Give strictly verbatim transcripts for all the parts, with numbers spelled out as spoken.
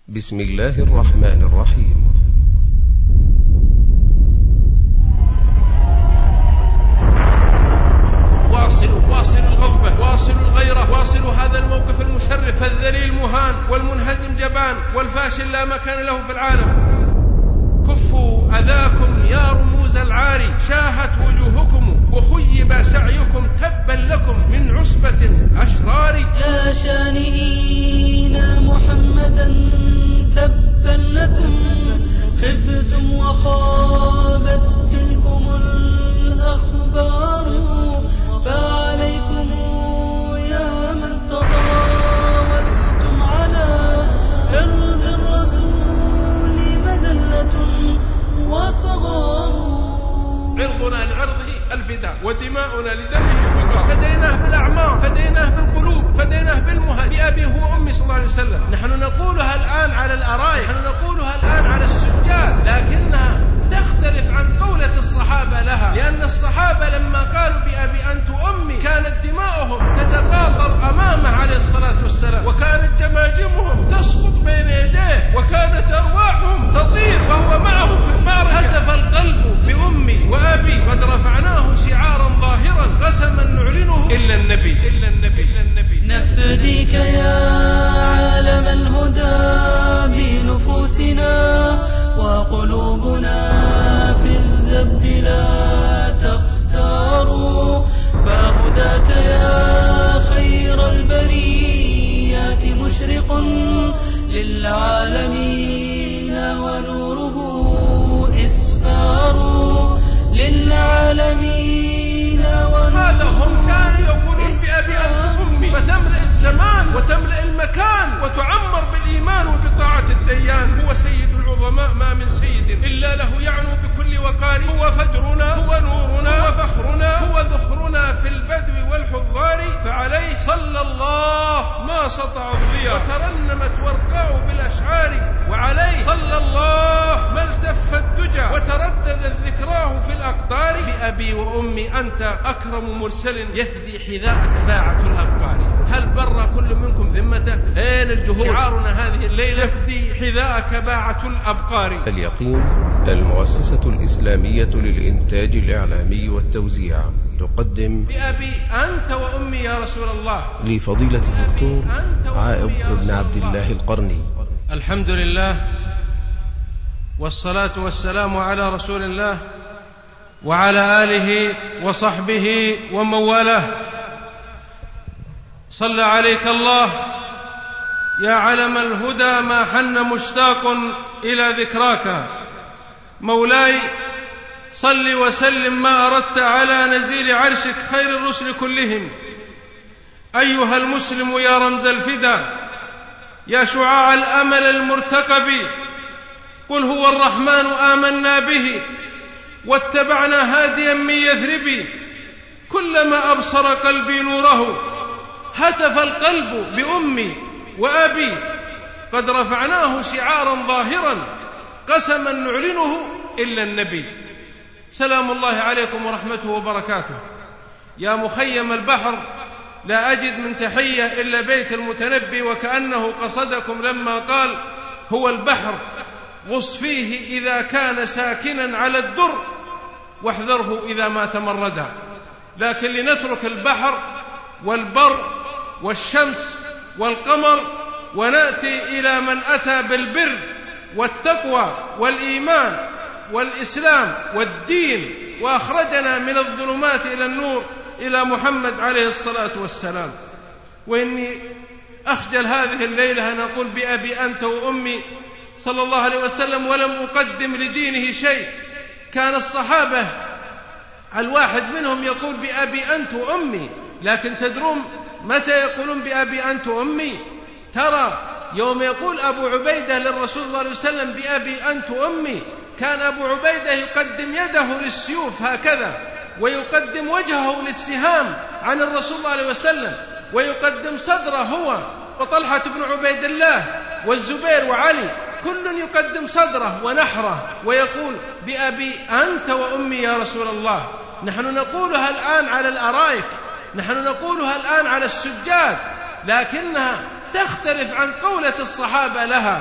بسم الله الرحمن الرحيم. واصلوا واصلوا الغضبة، واصلوا الغيرة، واصلوا هذا الموقف المشرف الذليل مهان والمنهزم جبان والفاشل لا مكان له في العالم. كفوا أذاكم يا رموز العاري، شاهت وجوهكم وخيب سعيكم، تبا لكم من عصبة أشرار. يا شانئين محمدا تبا لكم، خبتم وخابت تلكم الأخبار. فعليكم يا من تطاولتم على إرض الرسول مذلة وصغار. عرضنا لعرضه الفداء، ودماؤنا لدمه البقاء. فديناه بالأعمار، فديناه بالقلوب، فديناه بالمهج، بأبي هو أمي صلى الله عليه وسلم. نحن نقولها الآن على الأرائك، نحن نقولها الآن على السجاد، لكنها تختلف عن قولة الصحابة لها، لأن الصحابة لما قالوا بأبي أنت أمي كانت دماؤهم تتقاطر أمامه عليه الصلاة والسلام، وكانت جماجمهم تسقط بين يديه، وكانت أرواحهم تطير وهو معهم في المعركة. هتف القلب بأمي وأبي، قد رفعناه شعارا ظاهرا قسما نعلنه إلا النبي إلا النبي إلا النبي. نفديك يا عالم الهدى بنفوسنا، وقلوبنا في الذب لا تختار. فهداك يا خير البريات مشرق للعالمين، ونوره إسفار للعالمين. هذا هم كانوا يقولون بأبي أنت أمي، فتملأ الزمان وتملأ المكان وتعمر بالإيمان وبطاعة الديان. هو سيد العظماء، ما من سيد إلا له يعنو بكل وقار. هو فجرنا، هو نورنا، هو فخرنا، هو ذخرنا في البدو والحضار. فعليه صلى الله ما سطع الضياء، وترنمت ورقاء بالأشعار. وعليه صلى الله ما التف الدجى، وترددت ذكراه في الأقطار. بأبي وأمي أنت أكرم مرسل، يفدي حذاءك باعة الأبقار. هل بر كل منكم ذمته؟ أين الجهود؟ شعارنا هذه الليلة يفدي حذاءك باعة الأبقار. اليقين المؤسسة الإسلامية للإنتاج الإعلامي والتوزيع تقدم بأبي أنت وأمي يا رسول الله، لفضيلة الدكتور عائض بن عبد الله القرني. الحمد لله والصلاة والسلام على رسول الله وعلى آله وصحبه ومن والاه. صلى عليك الله يا علم الهدى، ما حن مشتاق إلى ذكراك. مولاي صل وسلم ما أردت على نزيل عرشك خير الرسل كلهم. أيها المسلم يا رمز الفدا، يا شعاع الأمل المرتقب، قل هو الرحمن آمنا به، واتبعنا هاديا من يثرب. كلما أبصر قلبي نوره، هتف القلب بأمي وأبي، قد رفعناه شعارا ظاهرا قسما نعلنه إلا النبي. سلام الله عليكم ورحمته وبركاته. يا مخيم البحر، لا أجد من تحية إلا بيت المتنبي، وكأنه قصدكم لما قال هو البحر، غص فيه إذا كان ساكنا على الدر، واحذره إذا ما تمردا. لكن لنترك البحر والبر والشمس والقمر، ونأتي إلى من أتى بالبر والتقوى والإيمان والإسلام والدين، وأخرجنا من الظلمات إلى النور، إلى محمد عليه الصلاة والسلام. وإني أخجل هذه الليلة أن أقول بأبي أنت وأمي صلى الله عليه وسلم ولم أقدم لدينه شيء. كان الصحابة الواحد منهم يقول بأبي أنت وأمي، لكن تدرون متى يقولون بأبي أنت وأمي؟ ترى يوم يقول أبو عبيدة للرسول صلى الله عليه وسلم بأبي أنت وأمي، كان أبو عبيدة يقدم يده للسيوف هكذا، ويقدم وجهه للسهام عن الرسول صلى الله عليه وسلم، ويقدم صدره هو وطلحة بن عبيد الله والزبير وعلي، كل يقدم صدره ونحره ويقول بأبي أنت وأمي يا رسول الله. نحن نقولها الآن على الأرائك، نحن نقولها الآن على السجاد، لكنها تختلف عن قولة الصحابة لها.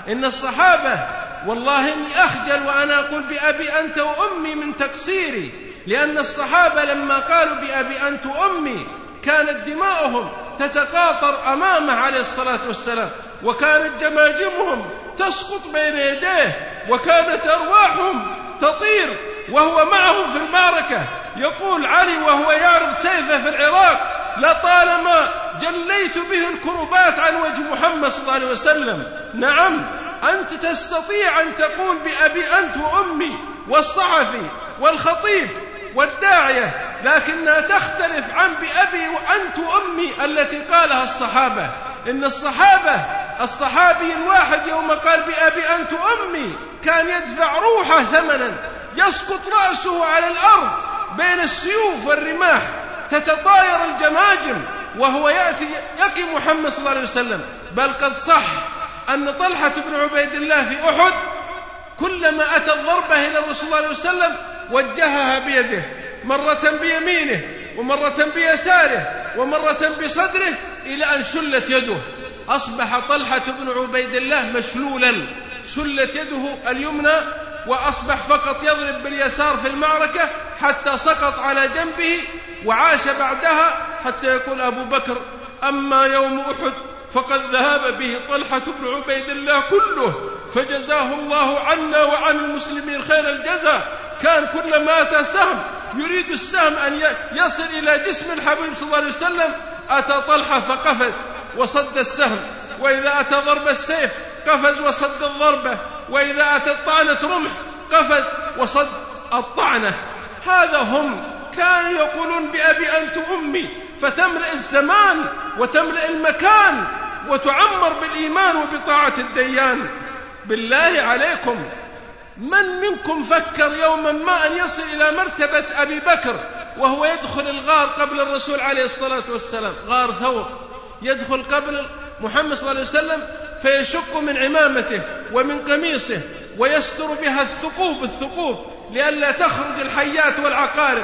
إن الصحابة والله إني أخجل وأنا أقول بأبي أنت وأمي من تقصيري، لأن الصحابة لما قالوا بأبي أنت وأمي كانت دماؤهم تتقاطر أمامه عليه الصلاة والسلام، وكانت جماجمهم تسقط بين يديه، وكانت أرواحهم تطير وهو معهم في المعركة. يقول علي وهو يعرض سيفه في العراق: لطالما جليت به الكربات عن وجه محمد صلى الله عليه وسلم. نعم، أنت تستطيع أن تقول بأبي أنت وأمي والصحفي والخطيب والداعية، لكنها تختلف عن بأبي وأنت وأمي التي قالها الصحابة. إن الصحابة الصحابي الواحد يوم قال بأبي أنت وأمي كان يدفع روحه ثمنا، يسقط رأسه على الأرض بين السيوف والرماح، تتطاير الجماجم وهو يأتي يقي محمد صلى الله عليه وسلم. بل قد صح أن طلحة بن عبيد الله في أحد كلما أتى الضربة إلى الرسول صلى الله عليه وسلم وجهها بيده، مرة بيمينه ومرة بيساره ومرة بصدره، إلى أن شلت يده. أصبح طلحة بن عبيد الله مشلولا، شلت يده اليمنى وأصبح فقط يضرب باليسار في المعركة حتى سقط على جنبه، وعاش بعدها حتى يقول أبو بكر: أما يوم أحد فقد ذهب به طلحة بن عبيد الله كله، فجزاه الله عنا وعن المسلمين خير الجزاء. كان كلما أتى سهم يريد السهم أن يصل إلى جسم الحبيب صلى الله عليه وسلم، أتى طلحة فقفز وصد السهم، وإذا أتى ضرب السيف قفز وصد الضربة، وإذا أتى طعنة رمح قفز وصد الطعنة. هذا هم كانوا يقولون بأبي أنت أمي، فتملئ الزمان وتملئ المكان وتعمر بالإيمان وبطاعة الديان. بالله عليكم، من منكم فكر يوما ما أن يصل إلى مرتبة أبي بكر وهو يدخل الغار قبل الرسول عليه الصلاة والسلام، غار ثور، يدخل قبل محمد صلى الله عليه وسلم فيشق من عمامته ومن قميصه ويستر بها الثقوب الثقوب لئلا تخرج الحيات والعقارب،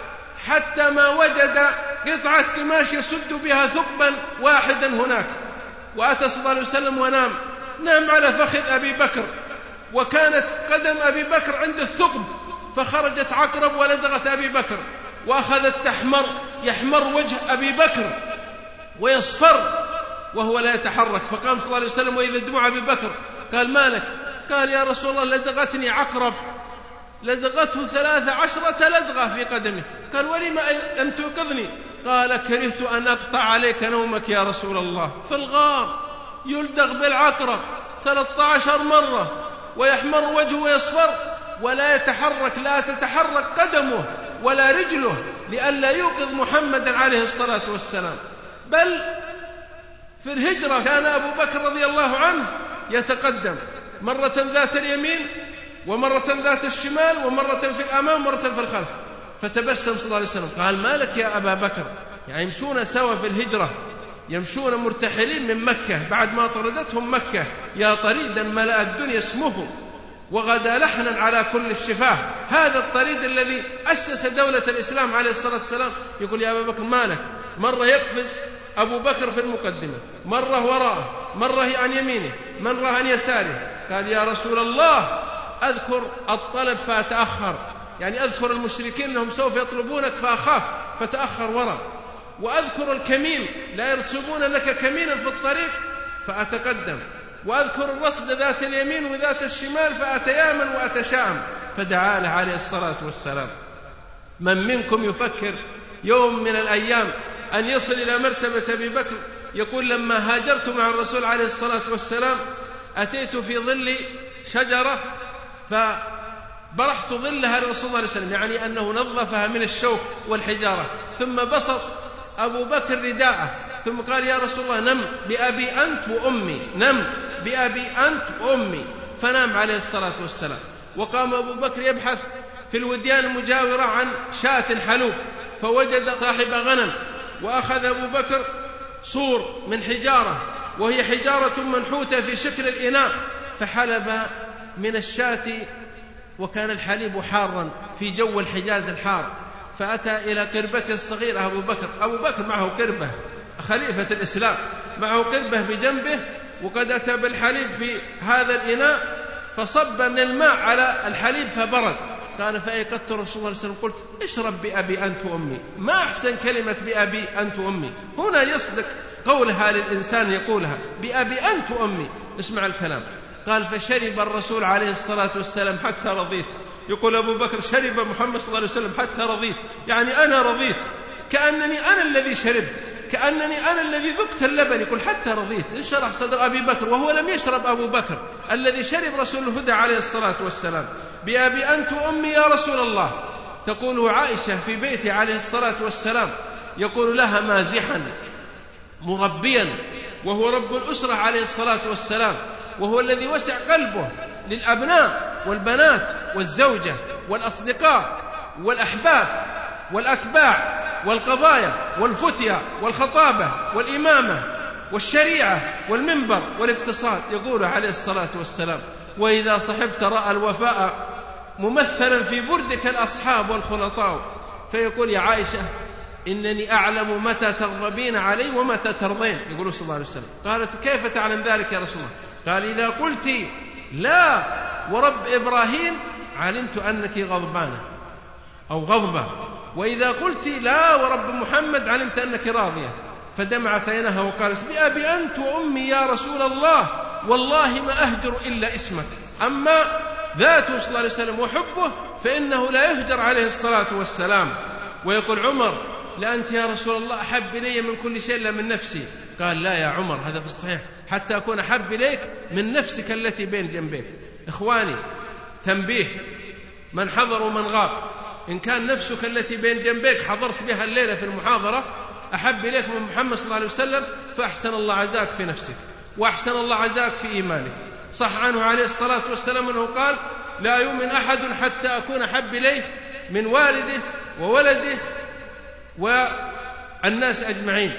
حتى ما وجد قطعة قماش يسد بها ثقبا واحدا هناك. وأتى صلى الله عليه وسلم ونام، نام على فخذ أبي بكر، وكانت قدم أبي بكر عند الثقب، فخرجت عقرب ولدغت أبي بكر، وأخذت تحمر، يحمر وجه أبي بكر ويصفر وهو لا يتحرك. فقام صلى الله عليه وسلم وإذا دموع أبي بكر، قال: ما لك؟ قال: يا رسول الله لدغتني عقرب، لدغته ثلاث عشرة لدغة في قدمه. قال: ولما لم توقظني؟ قال: كرهت أن أقطع عليك نومك يا رسول الله. في الغار يلدغ بالعقرب ثلاثة عشر مرة ويحمر وجهه ويصفر ولا يتحرك، لا تتحرك قدمه ولا رجله لئلا يوقظ محمدا عليه الصلاة والسلام. بل في الهجرة كان أبو بكر رضي الله عنه يتقدم مرة ذات اليمين ومرة ذات الشمال ومرة في الأمام ومرة في الخلف، فتبسم صلى الله عليه وسلم قال: ما لك يا أبا بكر؟ يعني يمشون سوا في الهجرة، يمشون مرتحلين من مكة بعد ما طردتهم مكة: يا طريدا ملأ الدنيا اسمه وغدا لحنا على كل الشفاه. هذا الطريد الذي أسس دولة الإسلام عليه الصلاة والسلام. يقول: يا أبا بكر ما لك؟ مرة يقفز أبو بكر في المقدمة، مرة وراءه، مرة عن يمينه، مرة عن يساره. قال: يا رسول الله أذكر الطلب فأتأخر، يعني أذكر المشركين أنهم سوف يطلبونك فأخاف فتأخر وراء، وأذكر الكمين لا يرسبون لك كمينا في الطريق فأتقدم، وأذكر الرصد ذات اليمين وذات الشمال فأتيامن وأتشام. فدعا له عليه الصلاة والسلام. من منكم يفكر يوم من الأيام أن يصل إلى مرتبة أبي بكر؟ يقول: لما هاجرت مع الرسول عليه الصلاة والسلام أتيت في ظل شجرة فبرحت ظلها للرسول صلى الله عليه وسلم، يعني أنه نظفها من الشوك والحجارة، ثم بسط أبو بكر رداءه ثم قال: يا رسول الله نم بأبي أنت وأمي، نم بأبي أنت وأمي. فنام عليه الصلاة والسلام. وقام أبو بكر يبحث في الوديان المجاورة عن شاة حلوب، فوجد صاحب غنم، وأخذ أبو بكر صور من حجارة وهي حجارة منحوتة في شكل الإناء، فحلب من الشاة، وكان الحليب حارا في جو الحجاز الحار. فأتى إلى قربته الصغيرة أبو بكر، أبو بكر معه قربة، خليفة الإسلام، معه قربة بجنبه وقد أتى بالحليب في هذا الإناء فصب من الماء على الحليب فبرد. قال فأيقظت رسول الله صلى الله عليه وسلم قلت اشرب بأبي أنت وأمي. ما أحسن كلمة بأبي أنت وأمي، هنا يصدق قولها للإنسان يقولها بأبي أنت وأمي. اسمع الكلام. قال فشرب الرسول عليه الصلاة والسلام حتى رضيت. يقول أبو بكر شرب محمد صلى الله عليه وسلم حتى رضيت، يعني أنا رضيت، كأنني أنا الذي شربت، كأنني أنا الذي ذقت اللبن. يقول حتى رضيت. انشرح صدر أبي بكر، وهو لم يشرب أبو بكر الذي شرب رسول الهدى عليه الصلاة والسلام. بأبي أنت وأمي يا رسول الله. تقول عائشة في بيته عليه الصلاة والسلام، يقول لها مازحا مربيا، وهو رب الأسرة عليه الصلاة والسلام، وهو الذي وسع قلبه للأبناء والبنات والزوجة والأصدقاء والأحباب والأتباع والقضايا والفتية والخطابة والإمامة والشريعة والمنبر والاقتصاد. يقول عليه الصلاة والسلام وإذا صحبت رأى الوفاء ممثلا في بردك الأصحاب والخلطاء. فيقول يا عائشة إنني أعلم متى تغضبين علي ومتى ترضين. يقول صلى الله عليه وسلم. قالت كيف تعلم ذلك يا رسول الله؟ قال إذا قلت لا ورب إبراهيم علمت أنك غضبانة أو غضبة، وإذا قلت لا ورب محمد علمت أنك راضية. فدمعت عينها وقالت بأبي أنت وأمي يا رسول الله، والله ما أهجر إلا اسمك. أما ذاته صلى الله عليه وسلم وحبه فإنه لا يهجر عليه الصلاة والسلام. ويقول عمر لأنت يا رسول الله أحب إلي من كل شيء إلا من نفسي. قال لا يا عمر، هذا في الصحيح، حتى أكون أحب إليك من نفسك التي بين جنبيك. إخواني تنبيه من حضر ومن غاب، إن كان نفسك التي بين جنبيك حضرت بها الليلة في المحاضرة أحب إليك من محمد صلى الله عليه وسلم، فأحسن الله عزاك في نفسك وأحسن الله عزاك في إيمانك. صح عنه عليه الصلاة والسلام أنه قال لا يؤمن أحد حتى أكون أحب إليه من والده وولده والناس أجمعين،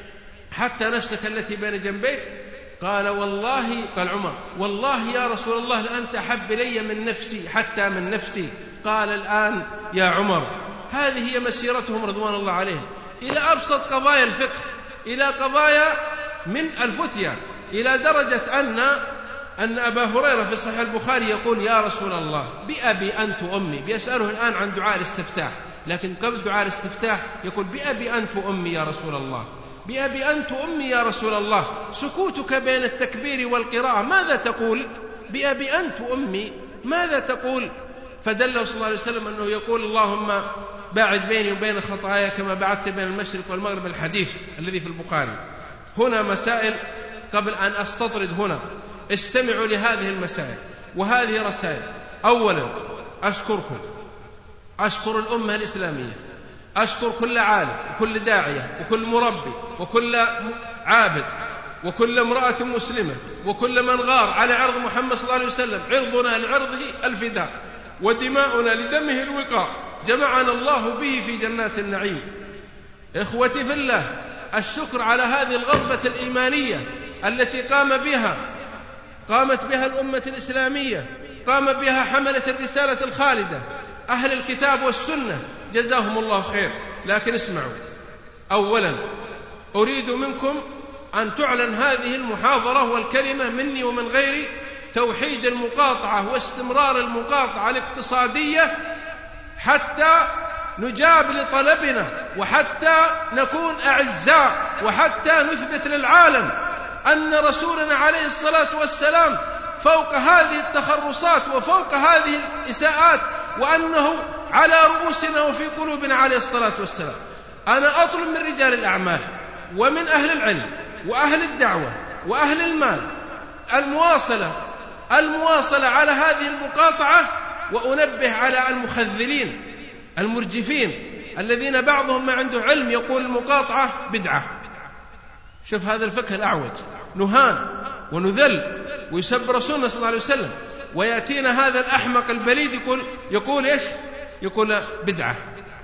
حتى نفسك التي بين جنبيك. قال والله، قال عمر والله يا رسول الله لأنت أحب إلي من نفسي حتى من نفسي. قال الآن يا عمر هذه هي مسيرتهم رضوان الله عليهم، إلى أبسط قضايا الفقه، إلى قضايا من الفتية، إلى درجة أن أن أبا هريرة في صحيح البخاري يقول يا رسول الله بأبي أنت وأمي. بيسأله الآن عن دعاء الاستفتاح، لكن قبل دعاء الاستفتاح يقول بأبي أنت وأمي يا رسول الله، بأبي أنت وأمي يا رسول الله. سكوتك بين التكبير والقراءة ماذا تقول؟ بأبي أنت وأمي ماذا تقول؟ فدله صلى الله عليه وسلم أنه يقول اللهم باعد بيني وبين خطاياي كما بعدت بين المشرق والمغرب، الحديث الذي في البخاري. هنا مسائل قبل أن أستطرد هنا، استمعوا لهذه المسائل وهذه رسائل. أولا أشكركم، أشكر الأمة الإسلامية، أشكر كل عالم وكل داعية وكل مربي وكل عابد وكل امرأة مسلمة وكل من غار على عرض محمد صلى الله عليه وسلم. عرضنا لعرضه الفداء ودماؤنا لدمه الوقاء، جمعنا الله به في جنات النعيم. إخوتي في الله، الشكر على هذه الغضبة الإيمانية التي قام بها قامت بها الأمة الإسلامية، قام بها حملة الرسالة الخالدة أهل الكتاب والسنة، جزاهم الله خير. لكن اسمعوا، أولا أريد منكم أن تعلن هذه المحاضرة والكلمة مني ومن غيري توحيد المقاطعة واستمرار المقاطعة الاقتصادية حتى نجاب لطلبنا، وحتى نكون أعزاء، وحتى نثبت للعالم أن رسولنا عليه الصلاة والسلام فوق هذه التخرصات وفوق هذه الإساءات، وأنه على رؤوسنا وفي قلوبنا عليه الصلاة والسلام. أنا أطلب من رجال الأعمال ومن أهل العلم وأهل الدعوة وأهل المال المواصلة المواصلة على هذه المقاطعة، وأنبه على المخذلين المرجفين الذين بعضهم ما عنده علم يقول المقاطعة بدعة. شوف هذا الفقه الأعوج، نهان ونذل ويسب رسولنا صلى الله عليه وسلم، ويأتينا هذا الأحمق البليد يقول يقول إيش؟ يقول بدعة.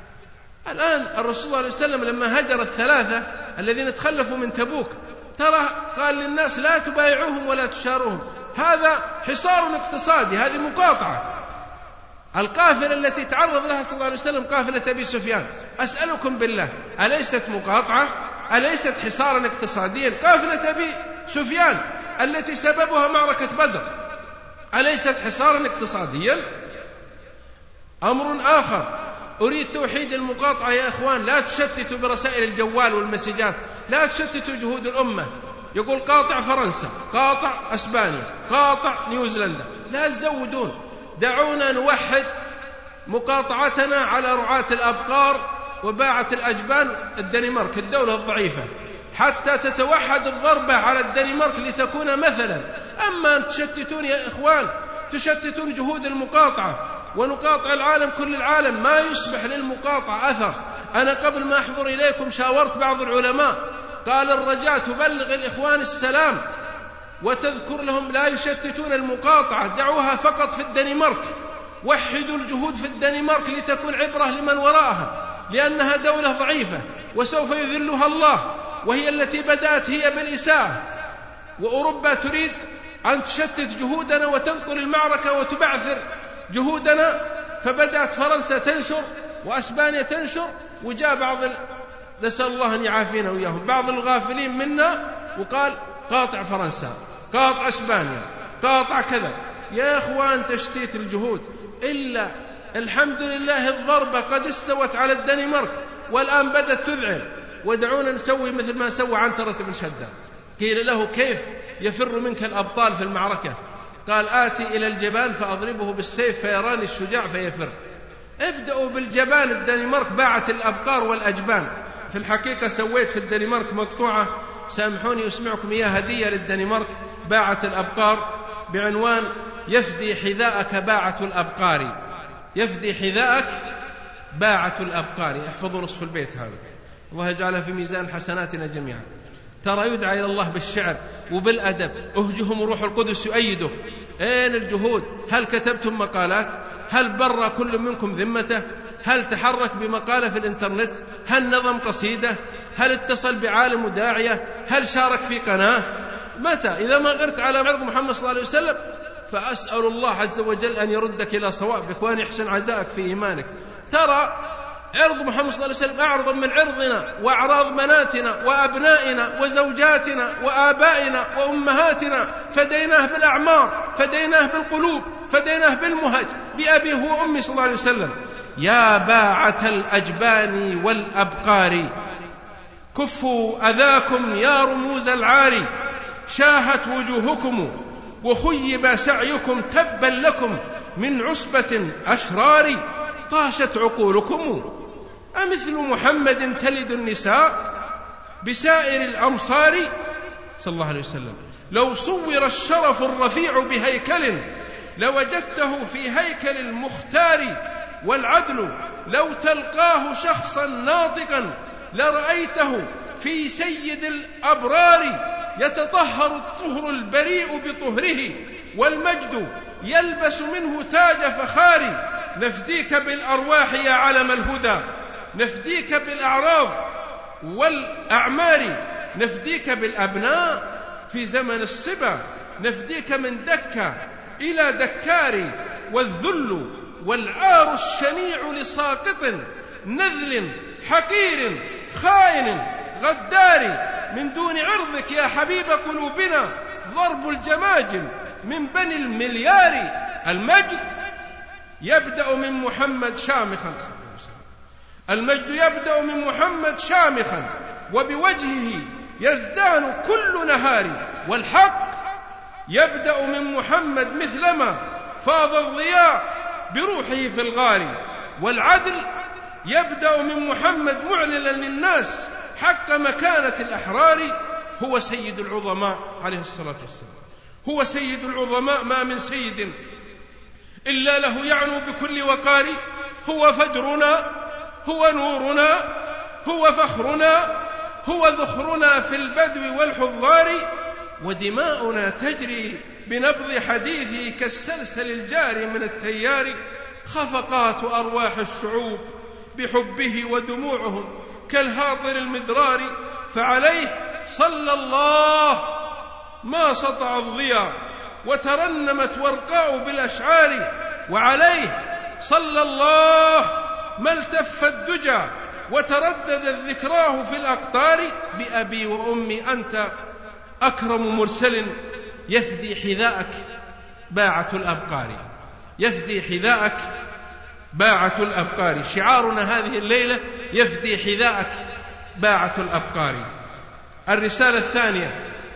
الآن الرسول صلى الله عليه وسلم لما هجر الثلاثة الذين تخلفوا من تبوك ترى قال للناس لا تبايعوهم ولا تشاروهم، هذا حصار اقتصادي، هذه مقاطعة. القافلة التي تعرض لها صلى الله عليه وسلم قافلة أبي سفيان، أسألكم بالله أليست مقاطعة؟ أليست حصارا اقتصاديا؟ قافلة أبي سفيان التي سببها معركة بدر أليست حصارا اقتصاديا؟ أمر آخر، أريد توحيد المقاطعة يا إخوان، لا تشتتوا برسائل الجوال والمسجات، لا تشتتوا جهود الأمة. يقول قاطع فرنسا، قاطع أسبانيا، قاطع نيوزيلندا، لا تزودون. دعونا نوحد مقاطعتنا على رعاة الأبقار وباعة الأجبان الدنمارك الدولة الضعيفة، حتى تتوحد الضربة على الدنمارك لتكون مثلا. أما أن تشتتون يا إخوان، تشتتون جهود المقاطعة ونقاطع العالم، كل العالم ما يصبح للمقاطعة أثر. أنا قبل ما أحضر إليكم شاورت بعض العلماء، قال الرجاء تبلغ الإخوان السلام وتذكر لهم لا يشتتون المقاطعة، دعوها فقط في الدنمارك، وحدوا الجهود في الدنمارك لتكون عبرة لمن وراءها، لأنها دولة ضعيفة وسوف يذلها الله، وهي التي بدأت هي بالإساءة. وأوروبا تريد أن تشتت جهودنا وتنقل المعركة وتبعثر جهودنا، فبدأت فرنسا تنشر وأسبانيا تنشر، وجاء بعض ال... نسأل الله أن يعافينا وإياهم بعض الغافلين منا وقال قاطع فرنسا، قاطع أسبانيا، قاطع كذا. يا إخوان تشتيت الجهود، إلا الحمد لله الضربة قد استوت على الدنمارك والآن بدأت تذعل. ودعونا نسوي مثل ما سوى عنترة بن شداد، قيل له كيف يفر منك الأبطال في المعركة؟ قال آتي إلى الجبال فأضربه بالسيف فيراني الشجاع فيفر. ابدأوا بالجبال. الدنمارك باعت الأبقار والأجبان. في الحقيقة سويت في الدنمارك مقطوعة، سامحوني أسمعكم إياها هدية للدنمارك، باعت الأبقار، بعنوان يفدي حذاءك باعة الأبقار، يفدي حذاءك باعة الأبقار. احفظوا نصف البيت هذا، الله يجعلها في ميزان حسناتنا جميعا. ترى يدعى إلى الله بالشعر وبالأدب، أهجهم روح القدس يؤيده. أين الجهود؟ هل كتبتم مقالات؟ هل بر كل منكم ذمته؟ هل تحرك بمقالة في الإنترنت؟ هل نظم قصيدة؟ هل اتصل بعالم وداعية؟ هل شارك في قناة؟ متى؟ إذا ما غرت على عرض محمد صلى الله عليه وسلم، فأسأل الله عز وجل أن يردك إلى صوابك وأن يحسن عزائك في إيمانك. ترى عرض محمد صلى الله عليه وسلم أعرض من عرضنا وأعراض بناتنا وأبنائنا وزوجاتنا وآبائنا وأمهاتنا، فديناه بالأعمار، فديناه بالقلوب، فديناه بالمهج، بأبيه وأمي صلى الله عليه وسلم. يا باعة الأجبان والأبقار، كفوا أذاكم يا رموز العار، شاهت وجوهكم وخيب سعيكم، تبا لكم من عصبة أشرار، طاشت عقولكم أمثل محمد تلد النساء بسائر الأمصار صلى الله عليه وسلم. لو صور الشرف الرفيع بهيكل لوجدته في هيكل المختار، والعدل لو تلقاه شخصا ناطقا لرأيته في سيد الأبرار، يتطهر الطهر البريء بطهره، والمجد يلبس منه تاج فخار. نفديك بالأرواح يا علم الهدى، نفديك بالأعراض والأعمار، نفديك بالأبناء في زمن الصبا، نفديك من دكة إلى دكار، والذل والعار الشنيع لساقط نذل حقير خائن غدار، من دون عرضك يا حبيب قلوبنا ضرب الجماجم من بني المليار. المجد يبدأ من محمد شامخا، المجد يبدأ من محمد شامخا، وبوجهه يزدان كل نهار، والحق يبدأ من محمد مثلما فاض الضياء بروحه في الغار، والعدل يبدأ من محمد معلنا للناس حق مكانة الأحرار. هو سيد العظماء عليه الصلاة والسلام، هو سيد العظماء، ما من سيد إلا له يعنو بكل وقار. هو فجرنا، هو نورنا، هو فخرنا، هو ذخرنا في البدو والحضار، ودماؤنا تجري بنبض حديثه كالسلسل الجاري من التيار. خفقات أرواح الشعوب بحبه ودموعهم كالهاطر المدرار، فعليه صلى الله ما سطع الضياء وترنمت ورقاء بالأشعار، وعليه صلى الله ما التف الدجى وترددت ذكراه في الأقطار. بأبي وأمي أنت أكرم مرسل يفدي حذاءك باعة الأبقار، يفدي حذاءك باعة الأبقار. شعارنا هذه الليلة يفدي حذاءك باعة الأبقار. الرسالة الثانية،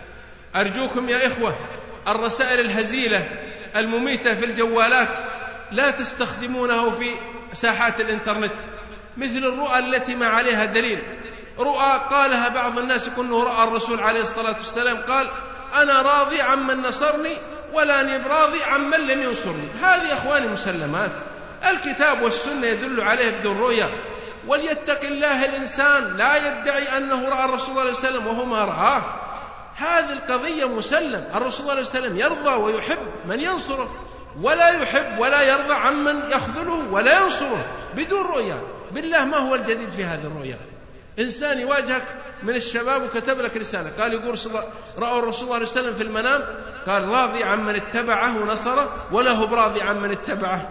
أرجوكم يا إخوة الرسائل الهزيلة المميتة في الجوالات لا تستخدمونه في ساحات الإنترنت، مثل الرؤى التي ما عليها دليل. رؤى قالها بعض الناس كأنه رأى الرسول عليه الصلاة والسلام قال أنا راضي عمن نصرني ولا أني براضي عمن لم ينصرني. هذه أخواني مسلمات، الكتاب والسنة يدل عليه بدون رؤيا. وليتق الله الإنسان، لا يدعي أنه رأى الرسول صلى الله عليه وسلم وهو ما رآه. هذه القضية مسلم، الرسول صلى الله عليه وسلم يرضى ويحب من ينصره، ولا يحب ولا يرضى عمن يخذله ولا ينصره بدون رؤيا. بالله ما هو الجديد في هذه الرؤيا؟ إنسان يواجهك من الشباب وكتب لك رسالة قال يقول رأوا الرسول صلى الله عليه وسلم في المنام، قال راضي عمن اتبعه ونصره ولا هو براضي عمن اتبعه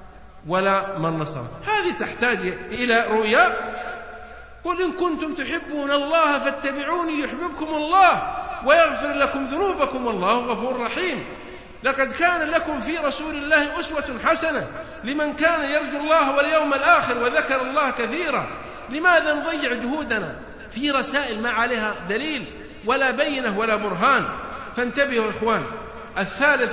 ولا من نصره. هذه تحتاج إلى رؤيا. قل إن كنتم تحبون الله فاتبعوني يحببكم الله ويغفر لكم ذنوبكم والله غفور رحيم. لقد كان لكم في رسول الله أسوة حسنة لمن كان يرجو الله واليوم الآخر وذكر الله كثيرا. لماذا نضيع جهودنا في رسائل ما عليها دليل ولا بينة ولا برهان؟ فانتبهوا إخوان. الثالث،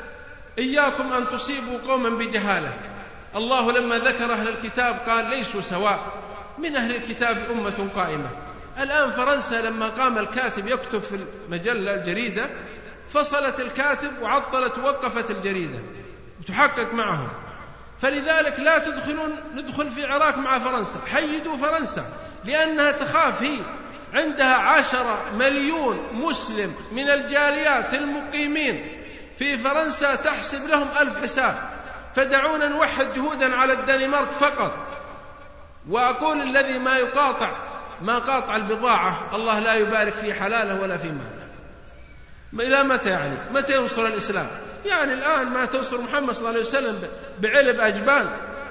إياكم أن تصيبوا قوما بجهالة. الله لما ذكر أهل الكتاب قال ليسوا سواء، من أهل الكتاب أمة قائمة. الآن فرنسا لما قام الكاتب يكتب في المجلة الجريدة فصلت الكاتب وعطلت ووقفت الجريدة وتحقق معهم. فلذلك لا تدخلون ندخل في عراك مع فرنسا، حيدوا فرنسا، لأنها تخاف. هي عندها عشرة مليون مسلم من الجاليات المقيمين في فرنسا تحسب لهم ألف حساب. فدعونا نوحد جهودا على الدنمارك فقط. وأقول الذي ما يقاطع ما قاطع البضاعة الله لا يبارك في حلاله ولا في ماله. إلى متى يعني؟ متى ينصر الإسلام؟ يعني الآن ما تنصر محمد صلى الله عليه وسلم بعلب أجبان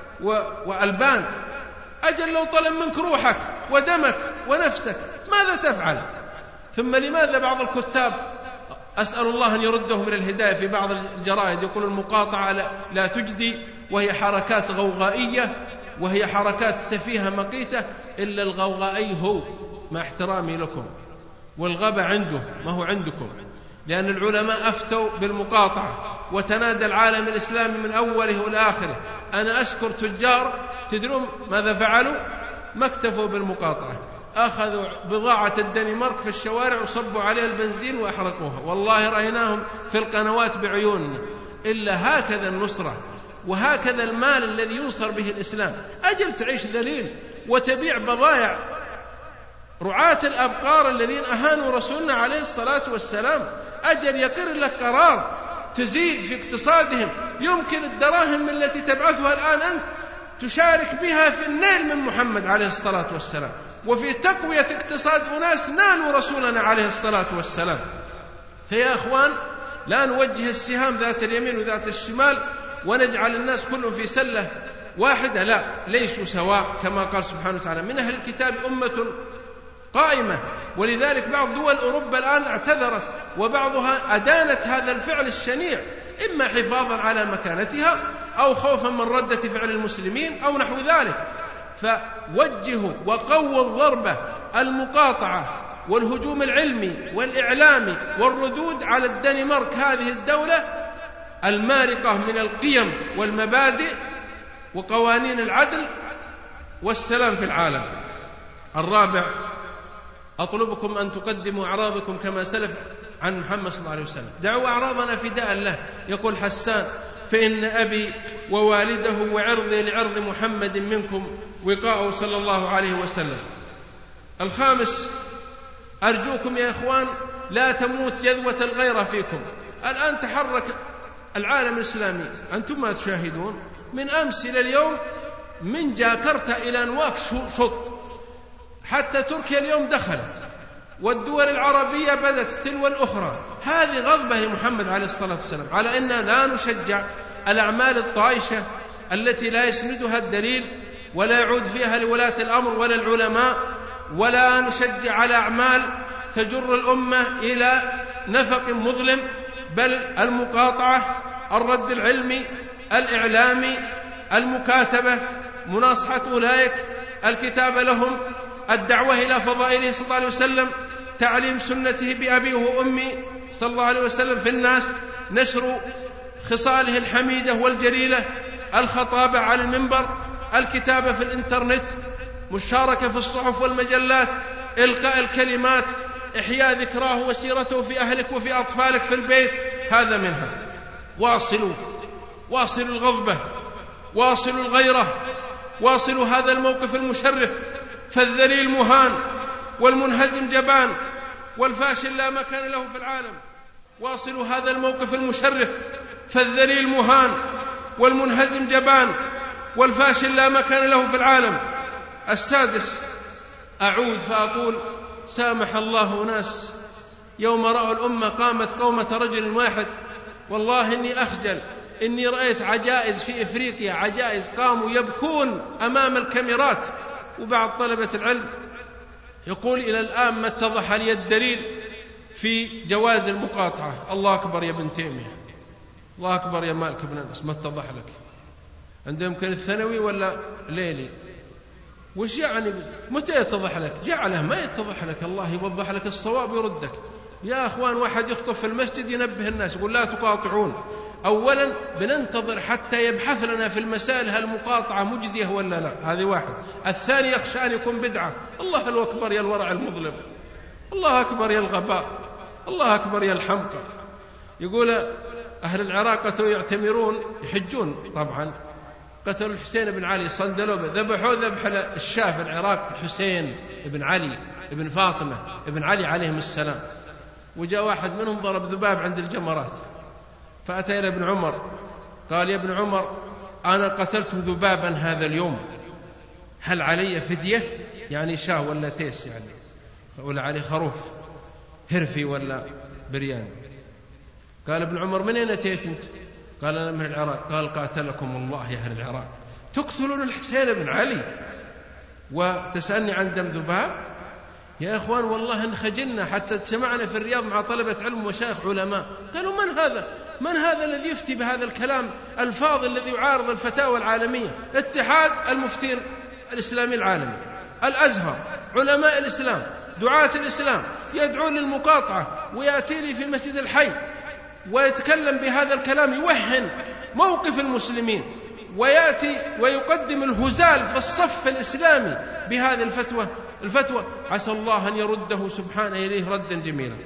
وألبان. أجل لو طلب منك روحك ودمك ونفسك ماذا تفعل؟ ثم لماذا بعض الكتاب أسأل الله أن يرده من الهداية في بعض الجرائد يقول المقاطعة لا, لا تجدي، وهي حركات غوغائية وهي حركات سفيهة مقيتة. إلا الغوغائي هو مع احترامي لكم، والغبى عنده ما هو عندكم، لأن العلماء أفتوا بالمقاطعة وتنادى العالم الإسلامي من أوله والآخره. أنا أشكر تجار تدرون ماذا فعلوا؟ ما اكتفوا بالمقاطعة، أخذوا بضاعة الدنمارك في الشوارع وصبوا عليها البنزين وأحرقوها. والله رأيناهم في القنوات بعيوننا. إلا هكذا النصرة وهكذا المال الذي ينصر به الإسلام. أجل تعيش ذليل وتبيع بضائع رعاة الأبقار الذين أهانوا رسولنا عليه الصلاة والسلام. أجل يقر لك قرار تزيد في اقتصادهم. يمكن الدراهم التي تبعثها الآن أنت تشارك بها في النيل من محمد عليه الصلاة والسلام وفي تقوية اقتصاد أناس نالوا رسولنا عليه الصلاة والسلام. فيا أخوان لا نوجه السهام ذات اليمين وذات الشمال ونجعل الناس كلهم في سلة واحدة، لا، ليسوا سواء كما قال سبحانه وتعالى من أهل الكتاب أمة قائمة. ولذلك بعض دول أوروبا الآن اعتذرت وبعضها أدانت هذا الفعل الشنيع، إما حفاظا على مكانتها أو خوفا من ردة فعل المسلمين أو نحو ذلك. فوجهوا وقووا الضربة المقاطعة والهجوم العلمي والإعلامي والردود على الدنمارك، هذه الدولة المارقة من القيم والمبادئ وقوانين العدل والسلام في العالم. الرابع، أطلبكم أن تقدموا أعراضكم كما سلف عن محمد صلى الله عليه وسلم. دعوا أعراضنا فداء له. يقول حسان فإن أبي ووالده وعرضي لعرض محمد منكم وقاءه صلى الله عليه وسلم. الخامس، أرجوكم يا إخوان لا تموت جذوة الغيرة فيكم. الآن تحرك العالم الإسلامي، أنتم ما تشاهدون من أمس إلى اليوم من جاكرتا إلى نواك شط، حتى تركيا اليوم دخلت والدول العربية بدت تلو الأخرى. هذه غضبة لمحمد عليه الصلاة والسلام على أننا لا نشجع الأعمال الطائشة التي لا يسندها الدليل ولا يعود فيها لولاة الأمر ولا العلماء، ولا نشجع على أعمال تجر الأمة إلى نفق مظلم بل المقاطعة، الرد العلمي، الإعلامي، المكاتبة، مناصحة أولئك، الكتابة لهم، الدعوة إلى فضائله صلى الله عليه وسلم، تعليم سنته بأبي وأمي صلى الله عليه وسلم في الناس، نشر خصاله الحميدة والجليلة، الخطابة على المنبر، الكتابة في الإنترنت، مشاركة في الصحف والمجلات، إلقاء الكلمات، إحياء ذكراه وسيرته في أهلك وفي أطفالك في البيت، هذا منها. واصلوا واصلوا الغضبة، واصلوا الغيرة، واصلوا هذا الموقف المشرف، فالذليل مهان والمنهزم جبان والفاشل لا مكان له في العالم. واصلوا هذا الموقف المشرف، فالذليل مهان والمنهزم جبان والفاشل لا مكان له في العالم. السادس، أعود فأقول سامح الله ناس يوم رأوا الأمة قامت قومة رجل واحد، والله إني أخجل، إني رأيت عجائز في إفريقيا، عجائز قاموا يبكون أمام الكاميرات. وبعض طلبة العلم يقول إلى الآن ما اتضح لي الدليل في جواز المقاطعة. الله أكبر يا ابن تيمية، الله أكبر يا مالك بن أنس، ما اتضح لك؟ عنده يمكن الثانوي ولا ليلي؟ وش يعني متى يتضح لك؟ جعله ما يتضح لك، الله يوضح لك الصواب ويردك. يا أخوان، واحد يخطب في المسجد ينبه الناس يقول لا تقاطعون. أولا بننتظر حتى يبحث لنا في المسائل هل المقاطعة مجدية ولا لا، هذه واحد. الثاني يخشى أن يكون بدعة. الله الأكبر يا الورع المظلم، الله أكبر يا الغباء، الله أكبر يا الحمقى. يقول أهل العراق قتلوا يعتمرون يحجون، طبعا قتلوا الحسين بن علي، صندلوا ذبحوا ذبح الشاه في العراق الحسين بن علي بن فاطمة بن علي عليهم السلام. وجاء واحد منهم ضرب ذباب عند الجمرات، فأتى إلى ابن عمر قال يا ابن عمر أنا قتلت ذبابا هذا اليوم، هل علي فدية؟ يعني شاه ولا تيس، يعني ولا علي خروف هرفي ولا بريان. قال ابن عمر من أين أتيت أنت؟ قال أنا من العراق. قال قاتلكم الله يا أهل العراق، تقتلون الحسين بن علي وتسألني عن دم ذباب؟ يا إخوان والله انخجلنا حتى سمعنا في الرياض مع طلبة علم وشيخ علماء قالوا من هذا؟ من هذا الذي يفتي بهذا الكلام الفاضل الذي يعارض الفتاوى العالمية؟ اتحاد المفتين الإسلامي العالمي، الأزهر، علماء الإسلام، دعاة الإسلام يدعون للمقاطعة، ويأتي لي في المسجد الحي ويتكلم بهذا الكلام يوهن موقف المسلمين، ويأتي ويقدم الهزال في الصف الإسلامي بهذه الفتوى الفتوى عسى الله أن يرده سبحانه إليه ردا جميلا.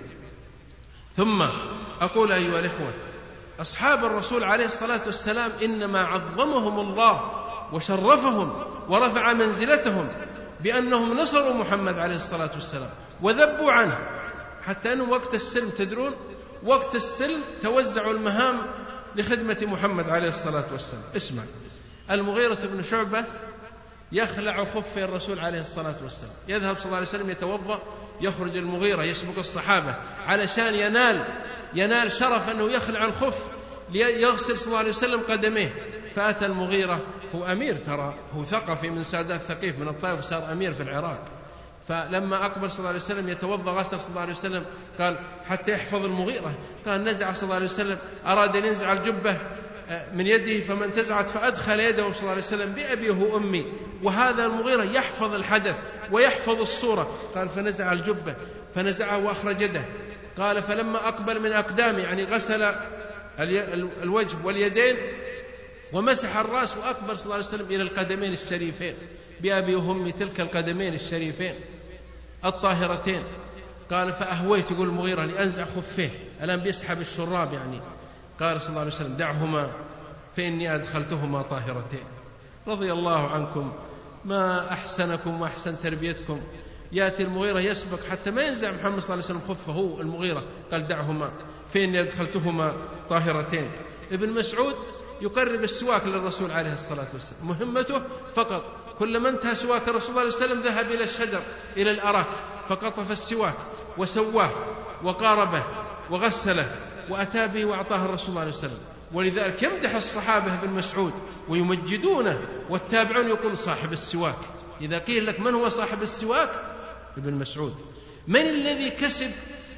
ثم أقول أيها الإخوة، أصحاب الرسول عليه الصلاة والسلام إنما عظمهم الله وشرفهم ورفع منزلتهم بأنهم نصروا محمد عليه الصلاة والسلام وذبوا عنه، حتى أنه وقت السلم تدرون وقت السلم توزعوا المهام لخدمة محمد عليه الصلاة والسلام. اسمع، المغيرة بن شعبة يخلع خفي الرسول عليه الصلاة والسلام، يذهب صلى الله عليه وسلم يتوضأ، يخرج المغيرة يسبق الصحابة علشان ينال ينال شرف أنه يخلع الخف ليغسل صلى الله عليه وسلم قدميه. فأتى المغيرة، هو أمير، ترى هو ثقفي من سادات ثقيف من الطائف، صار أمير في العراق. فلما أقبل صلى الله عليه وسلم يتوضأ غسل صلى الله عليه وسلم، قال حتى يحفظ المغيرة، قال نزع صلى الله عليه وسلم، أراد أن ينزع الجبة من يده فما انتزعت، فأدخل يده صلى الله عليه وسلم بأبيه وأمي، وهذا المغيرة يحفظ الحدث ويحفظ الصورة. قال فنزع الجبة فنزعه وأخرج يده. قال فلما أقبل من أقدامه، يعني غسل الوجه واليدين ومسح الرأس، وأكبر صلى الله عليه وسلم إلى القدمين الشريفين بأبي وأمي، تلك القدمين الشريفين الطاهرتين. قال فأهويت، يقول المغيرة، لأنزع خفيه، الآن بيسحب الشراب يعني. قال صلى الله عليه وسلم دعهما فإني أدخلتهما طاهرتين. رضي الله عنكم، ما أحسنكم وأحسن تربيتكم. يأتي المغيرة يسبق حتى ما ينزع محمد صلى الله عليه وسلم خفه، هو المغيرة قال دعهما فإني أدخلتهما طاهرتين. ابن مسعود يقرب السواك للرسول عليه الصلاة والسلام، مهمته فقط كلما انتهى سواك الرسول صلى الله عليه وسلم ذهب إلى الشجر إلى الأراك فقطف السواك وسواه وقاربه وغسله وأتى به وأعطاه الرسول صلى الله عليه وسلم. ولذلك يمدح الصحابة ابن مسعود ويمجدونه، والتابعون يقول صاحب السواك. إذا قيل لك من هو صاحب السواك؟ ابن مسعود. من الذي كسب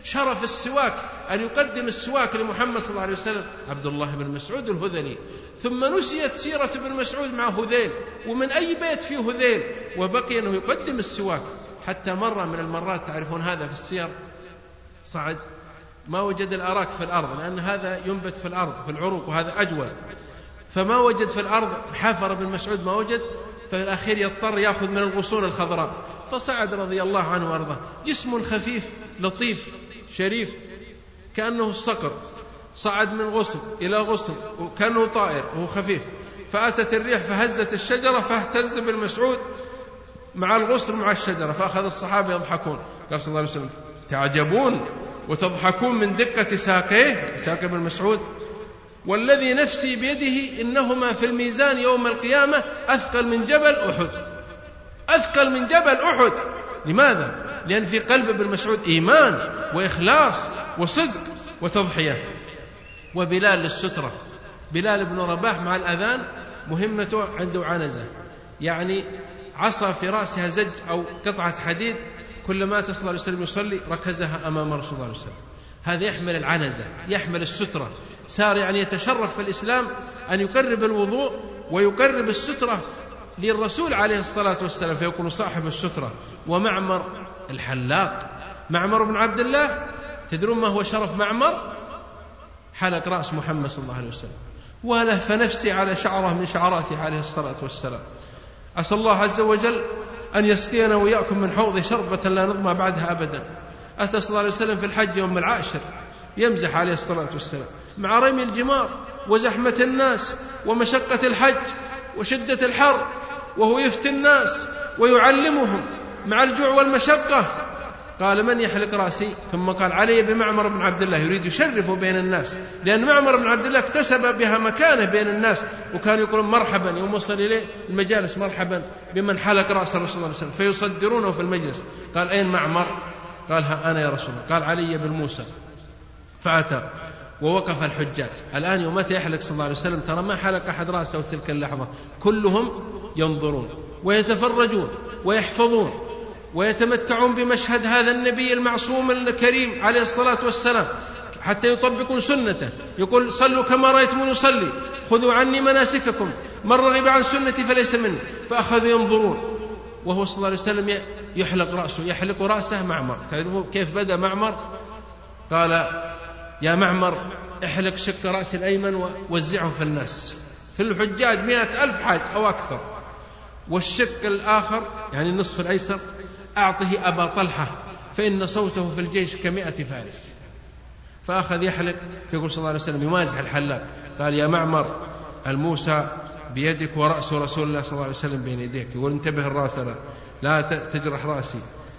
شرف السواك أن يقدم السواك لمحمد صلى الله عليه وسلم عبد الله بن مسعود الهذلي. ثم نسيت سيرة ابن مسعود مع هذيل، ومن أي بيت فيه هذيل؟ وبقي أنه يقدم السواك. حتى مرة من المرات، تعرفون هذا في السير، صعد ما وجد الأراك في الأرض، لأن هذا ينبت في الأرض في العروق وهذا أجود، فما وجد في الأرض، حفر ابن مسعود ما وجد، في الأخير يضطر يأخذ من الغصون الخضراء، فصعد رضي الله عنه وارضاه، جسم خفيف لطيف شريف كأنه الصقر، صعد من غصن إلى غصن وكأنه طائر وهو خفيف، فأتت الريح فهزت الشجرة فاهتز ابن مسعود مع الغصن مع الشجرة، فأخذ الصحابة يضحكون. قال صلى الله عليه وسلم: تعجبون وتضحكون من دقة ساقيه، ساق ابن مسعود، والذي نفسي بيده إنهما في الميزان يوم القيامة أثقل من جبل أحد. أثقل من جبل أحد. لماذا؟ لأن في قلب ابن مسعود إيمان وإخلاص وصدق وتضحية. وبلال للسترة، بلال بن رباح مع الأذان مهمته عنده عنزة، يعني عصا في رأسها زج أو قطعة حديد، كلما صلى الله عليه وسلم يصلي ركزها أمام رسول الله عليه وسلم. هذا يحمل العنزة، يحمل السترة، صار يعني يتشرف في الإسلام أن يقرب الوضوء ويقرب السترة للرسول عليه الصلاة والسلام، فيكون صاحب السترة. ومعمر الحلاق، معمر بن عبد الله، تدرون ما هو شرف معمر؟ حلق رأس محمد صلى الله عليه وسلم، ولف نفسي على شعره من شعراته عليه الصلاة والسلام. أسأل الله عز وجل أن يسقينا وإياكم من حوضه شربة لا نظمى بعدها أبدا. أتى صلى الله عليه وسلم في الحج يوم العاشر يمزح عليه الصلاة والسلام مع رمي الجمار وزحمة الناس ومشقة الحج وشدة الحر، وهو يفتي الناس ويعلمهم مع الجوع والمشقة. قال: من يحلق رأسي؟ ثم قال: علي بمعمر بن عبد الله، يريد يشرفه بين الناس، لأن معمر بن عبد الله اكتسب بها مكانه بين الناس، وكان يقول مرحبا يوم وصل إليه المجالس، مرحبا بمن حلق رأس الرسول صلى الله عليه وسلم، فيصدرونه في المجلس. قال: أين معمر؟ قال: ها أنا يا رسول الله. قال: علي بن موسى. فأتى ووقف الحجاج. الآن يوم متى يحلق صلى الله عليه وسلم ترى ما حلق أحد رأسه تلك اللحظة، كلهم ينظرون ويتفرجون ويحفظون ويتمتعون بمشهد هذا النبي المعصوم الكريم عليه الصلاة والسلام، حتى يطبقون سنته. يقول: صلوا كما رأيتمون يصلي، خذوا عني مناسككم، من رغب عن سنتي فليس مني. فأخذوا ينظرون وهو صلى الله عليه وسلم يحلق رأسه، يحلق رأسه معمر. تعرفوا كيف بدأ معمر؟ قال: يا معمر احلق شق رأس الأيمن ووزعه في الناس، في الحجاج مئة ألف حاج أو أكثر، والشق الآخر يعني النصف الأيسر أعطه أبا طلحة فإن صوته في الجيش كمئة فارس. فأخذ يحلق، فيقول صلى الله عليه وسلم يمازح الحلاق، قال: يا معمر الموسى بيدك ورأس رسول الله صلى الله عليه وسلم بين يديك، يقول: انتبه الرأس لا, لا تجرح رأسي.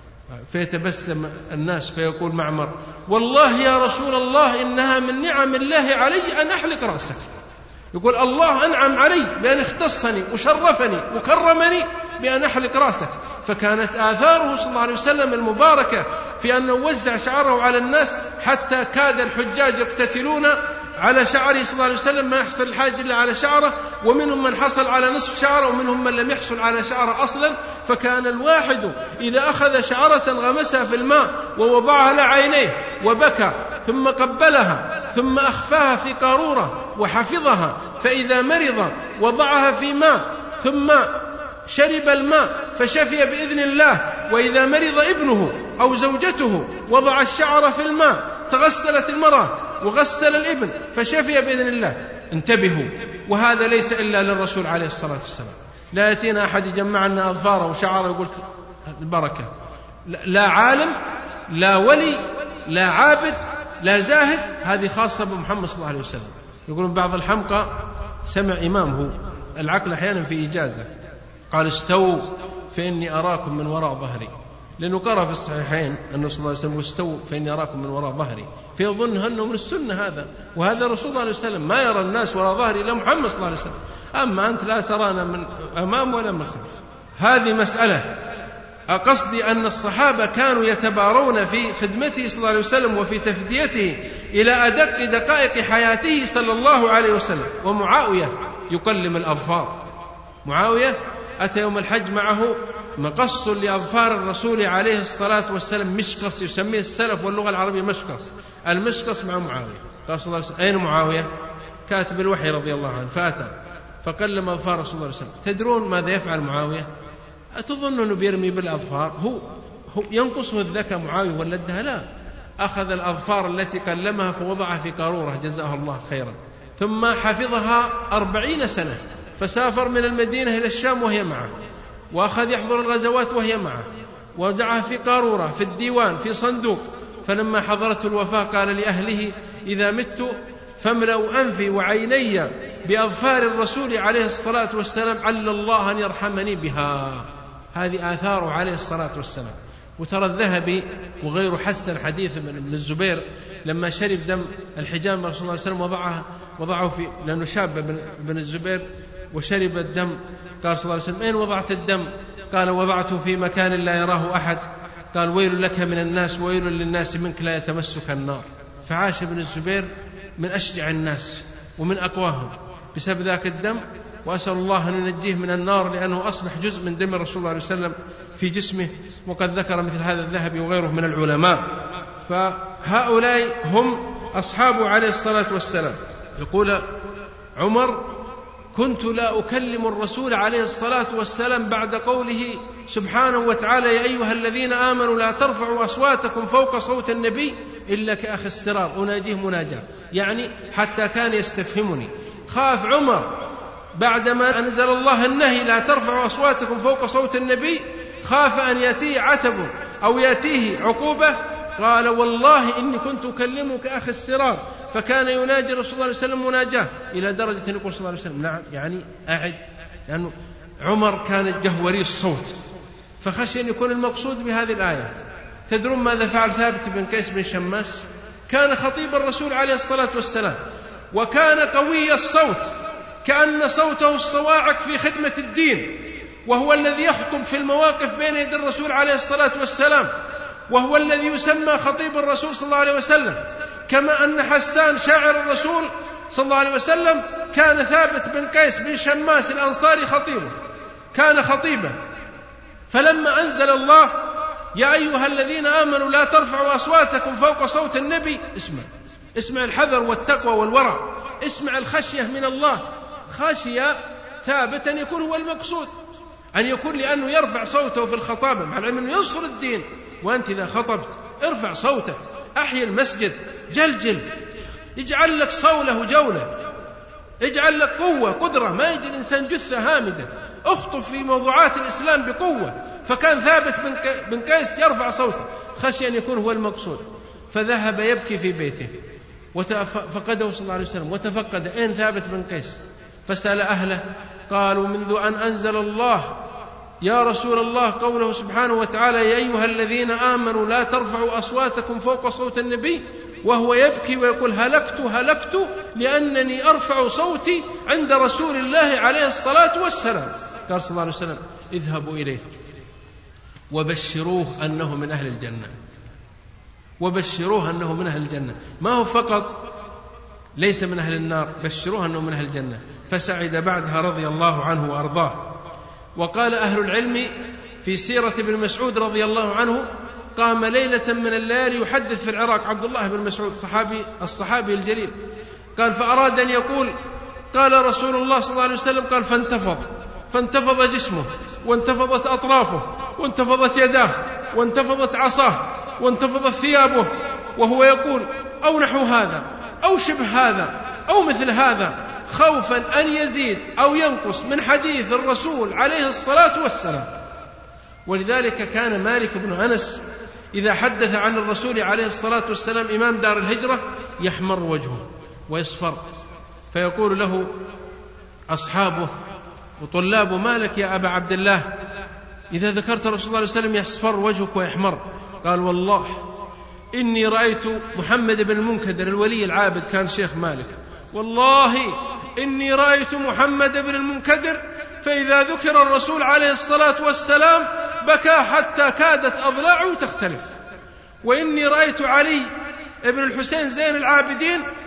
فيتبسم الناس فيقول معمر: والله يا رسول الله إنها من نعم الله علي أن أحلق رأسك. يقول: الله أنعم علي بأن اختصني وشرفني وكرمني بأن أحلق رأسك. فكانت آثاره صلى الله عليه وسلم المباركة في أنه وزع شعره على الناس، حتى كاد الحجاج يقتتلون على شعره صلى الله عليه وسلم، ما يحصل الحاج إلا على شعره، ومنهم من حصل على نصف شعره ومنهم من لم يحصل على شعره أصلا. فكان الواحد إذا أخذ شعرة غمسها في الماء ووضعها على عينيه وبكى، ثم قبلها، ثم أخفاها في قارورة وحفظها، فإذا مرض وضعها في ماء ثم شرب الماء فشفي بإذن الله. وإذا مرض ابنه أو زوجته وضع الشعر في الماء، تغسلت المرأة وغسل الابن فشفي بإذن الله. انتبهوا، وهذا ليس إلا للرسول عليه الصلاة والسلام. لا يأتينا أحد يجمع لنا أظفاره وشعره يقول البركة. لا عالم، لا ولي، لا عابد، لا زاهد، هذه خاصة بمحمد صلى الله عليه وسلم. يقولون بعض الحمقى سمع إمامه العقل أحيانا في إجازة، قال: استووا فإني أراكم من وراء ظهري، لأنه قرأ في الصحيحين أنه صلى الله عليه وسلم: استووا فإني أراكم من وراء ظهري، فيظن أنه من السنة هذا، وهذا رسول الله عليه وسلم ما يرى الناس وراء ظهري إلا محمد صلى الله عليه وسلم، أما أنت لا ترانا من أمام ولا من خلف. هذه مسألة. قصدي أن الصحابة كانوا يتبارون في خدمته صلى الله عليه وسلم وفي تفديته إلى أدق دقائق حياته صلى الله عليه وسلم. ومعاوية يقلم الأظفار، معاوية أتى يوم الحج معه مقص لأظفار الرسول عليه الصلاة والسلام، مشقص، يسميه السلف واللغة العربية مشقص، المشقص مع معاوية. قال صلى الله عليه وسلم: أين معاوية؟ كاتب الوحي رضي الله عنه. فأتى فقلم أظفار رسول الله صلى الله عليه وسلم. تدرون ماذا يفعل معاوية؟ أتظن أنه بيرمي بالأظفار؟ هو, هو ينقصه الذكى معاوية ولدها؟ لا، أخذ الأظفار التي قلمها فوضعها في قارورة جزاه الله خيرا، ثم حفظها أربعين سنة، فسافر من المدينة إلى الشام وهي معه، وأخذ يحضر الغزوات وهي معه، ووضعها في قارورة في الديوان في صندوق. فلما حضرته الوفاة قال لأهله: إذا مت فاملأوا أنفي وعيني بأظفار الرسول عليه الصلاة والسلام، عل الله أن يرحمني بها. هذه آثاره عليه الصلاة والسلام. وترى الذهبي وغيره حسن حديث من الزبير لما شرب دم الحجام رسول الله صلى الله عليه وسلم وضعه وضعه في، لأنه شاب بن الزبير وشرب الدم. قال صلى الله عليه وسلم: أين وضعت الدم؟ قال: وضعته في مكان لا يراه أحد. قال: ويل لك من الناس وويل للناس منك لا يتمسك النار. فعاش ابن الزبير من أشجع الناس ومن أقواهم بسبب ذاك الدم، وأسأل الله أن ينجيه من النار، لأنه أصبح جزء من دم الرسول صلى الله عليه وسلم في جسمه. وقد ذكر مثل هذا الذهبي وغيره من العلماء. فهؤلاء هم أصحابه عليه الصلاة والسلام. يقول عمر: كنت لا أكلم الرسول عليه الصلاة والسلام بعد قوله سبحانه وتعالى: يا أيها الذين آمنوا لا ترفعوا أصواتكم فوق صوت النبي إلا كأخي السرار، أناجيه مناجاة، يعني حتى كان يستفهمني. خاف عمر بعدما أنزل الله النهي لا ترفعوا أصواتكم فوق صوت النبي، خاف أن يأتيه عتب أو يأتيه عقوبة. قال: والله إني كنت أكلمه كأخي السرار. فكان يناجي رسول الله صلى الله عليه وسلم مناجاة إلى درجة أن يقول صلى الله عليه وسلم: نعم، يعني أعد، لأنه عمر كان جهوري الصوت، فخشي أن يكون المقصود بهذه الآية. تدرون ماذا فعل ثابت بن قيس بن شماس؟ كان خطيب الرسول عليه الصلاة والسلام، وكان قوي الصوت، كأن صوته الصواعق في خدمة الدين، وهو الذي يخطب في المواقف بين يدي الرسول عليه الصلاة والسلام، وهو الذي يسمى خطيب الرسول صلى الله عليه وسلم. كما أن حسان شاعر الرسول صلى الله عليه وسلم كان ثابت بن قيس بن شماس الأنصاري خطيبه، كان خطيبا. فلما أنزل الله يا أيها الذين آمنوا لا ترفعوا أصواتكم فوق صوت النبي، اسمع اسمع الحذر والتقوى والورع، اسمع الخشية من الله. خشية ثابت أن يكون هو المقصود، أن يكون لأنه يرفع صوته في الخطابة، مع العلم أنه ينصر الدين. وأنت إذا خطبت ارفع صوتك، أحيي المسجد، جلجل، اجعل لك صولة جولة، اجعل لك قوة قدرة، ما يجي الإنسان جثة هامدة. اخطب في موضوعات الإسلام بقوة. فكان ثابت بن قيس يرفع صوته، خشي أن يكون هو المقصود. فذهب يبكي في بيته، فقده صلى الله عليه وسلم وتفقد أين ثابت بن قيس، فسأل أهله، قالوا: منذ أن أنزل الله يا رسول الله قوله سبحانه وتعالى يا أيها الذين آمنوا لا ترفعوا أصواتكم فوق صوت النبي، وهو يبكي ويقول: هلكت هلكت لأنني أرفع صوتي عند رسول الله عليه الصلاة والسلام. قال صلى الله عليه وسلم: اذهبوا إليه وبشروه أنه من أهل الجنة، وبشروه أنه من أهل الجنة، ما هو فقط ليس من أهل النار، بشروه أنه من أهل الجنة. فسعد بعدها رضي الله عنه وأرضاه. وقال أهل العلم في سيرة ابن مسعود رضي الله عنه: قام ليلة من الليالي يحدث في العراق، عبد الله بن مسعود صحابي الصحابي الجليل، قال: فأراد أن يقول، قال رسول الله صلى الله عليه وسلم، قال: فانتفض فانتفض جسمه، وانتفضت أطرافه، وانتفضت يداه، وانتفضت عصاه، وانتفضت ثيابه، وهو يقول: أو نحو هذا أو شبه هذا أو مثل هذا، خوفا أن يزيد أو ينقص من حديث الرسول عليه الصلاة والسلام. ولذلك كان مالك بن أنس إذا حدث عن الرسول عليه الصلاة والسلام إمام دار الهجرة يحمر وجهه ويصفر، فيقول له أصحابه وطلابه: ما لك يا أبا عبد الله إذا ذكرت الرسول صلى الله عليه وسلم يصفر وجهك ويحمر؟ قال: والله إني رأيت محمد بن المنكدر الولي العابد، كان شيخ مالك، والله إني رأيت محمد بن المنكدر فإذا ذكر الرسول عليه الصلاة والسلام بكى حتى كادت أضلاعه تختلف، وإني رأيت علي ابن الحسين زين العابدين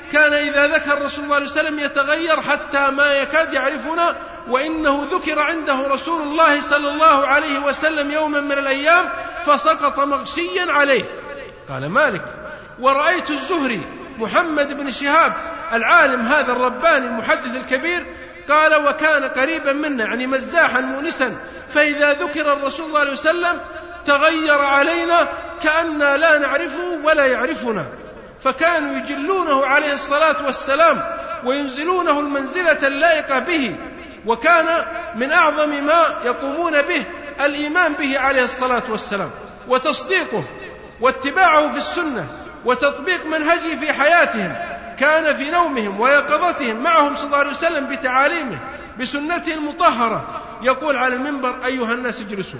كان إذا ذكر رسول الله عليه وسلم يتغير حتى ما يكاد يعرفنا، وإنه ذكر عنده رسول الله صلى الله عليه وسلم يوما من الأيام فسقط مغشيا عليه. قال مالك: ورأيت الزهري محمد بن شهاب العالم هذا الرباني المحدث الكبير، قال: وكان قريبا منا، يعني مزاحا مونسا، فإذا ذكر الرسول الله عليه وسلم تغير علينا كأننا لا نعرفه ولا يعرفنا، فكانوا يجلونه عليه الصلاة والسلام وينزلونه المنزلة اللائقة به، وكان من أعظم ما يقومون به الإيمان به عليه الصلاة والسلام وتصديقه واتباعه في السنة وتطبيق منهجه في حياتهم. كان في نومهم ويقظتهم معهم صلى الله عليه وسلم بتعاليمه بسنته المطهرة، يقول على المنبر: أيها الناس اجلسوا.